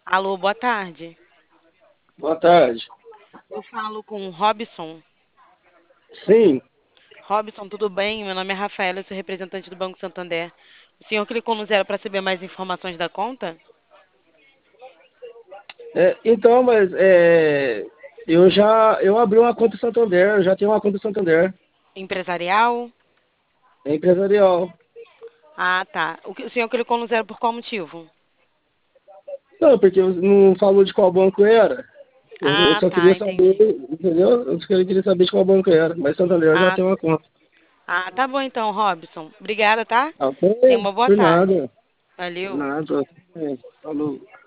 Alô, boa tarde. Boa tarde. Eu falo com o Robson. Sim, Robson, tudo bem? Meu nome é Rafaela, eu sou representante do Banco Santander. O senhor clicou no zero para saber mais informações da conta? então, eu abri uma conta Santander, eu já tenho uma conta Santander, Empresarial? é empresarial. Ah, tá. O senhor clicou no zero por qual motivo? Não, porque você não falou de qual banco era. Eu Ah, só tá, queria saber, entendi. entendeu? Eu só queria saber de qual banco era. Mas Santander eu já Ah, tenho uma conta. ah, tá bom então, Robson. Obrigada, tá? Ah, Tenha uma boa por tarde. nada. Por Valeu. nada. Falou.